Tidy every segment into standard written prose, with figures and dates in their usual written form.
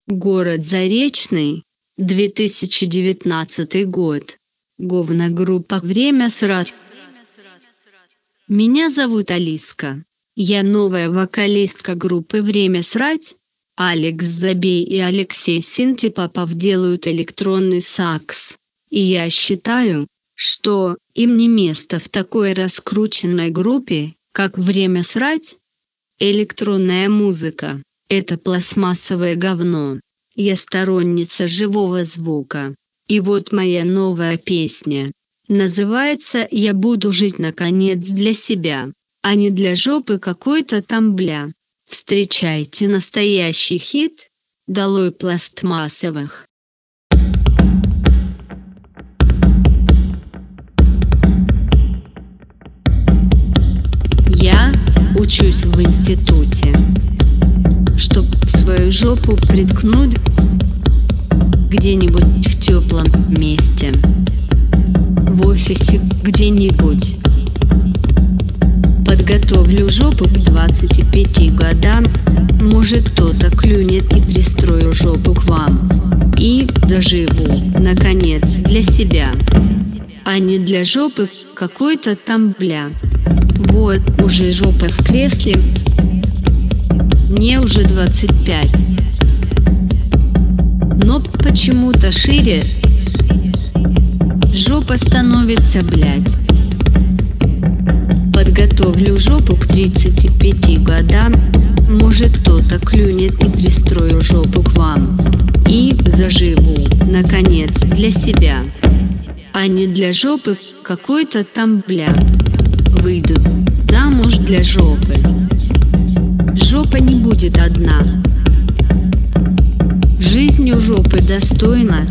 Город Заречный, 2019 год. Говногруппа «Время срать». Меня зовут Алиска. Я новая вокалистка группы «Время срать». Алекс Забей и Алексей Синтепопов делают электронный сакс. И я считаю, что им не место в такой раскрученной группе, как «Время срать». Электронная музыка – это пластмассовое говно. Я сторонница живого звука. И вот моя новая песня. Называется «Я буду жить наконец для себя, а не для жопы какой-то там бля». Встречайте настоящий хит «Долой пластмассовых». Я учусь в институте, чтоб свою жопу приткнуть где-нибудь в теплом месте, в офисе где-нибудь. Подготовлю жопу к 25 годам, может кто-то клюнет и пристрою жопу к вам. И заживу, наконец, для себя, а не для жопы какой-то там бля. Вот уже жопа в кресле, мне уже 25. Но почему-то шире жопа становится, блядь. Подготовлю жопу к 35 годам, может кто-то клюнет и пристрою жопу к вам. И заживу, наконец, для себя, а не для жопы какой-то там бля. Выйду замуж для жопы. Жопа не будет одна. Жизнь у жопы достойна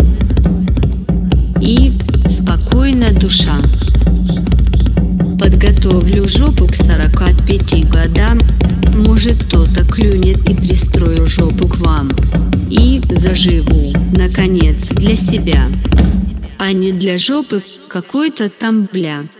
и спокойна душа. Подготовлю жопу к 45 годам, может кто-то клюнет и пристрою жопу к вам. И заживу, наконец, для себя, а не для жопы какой-то там бля.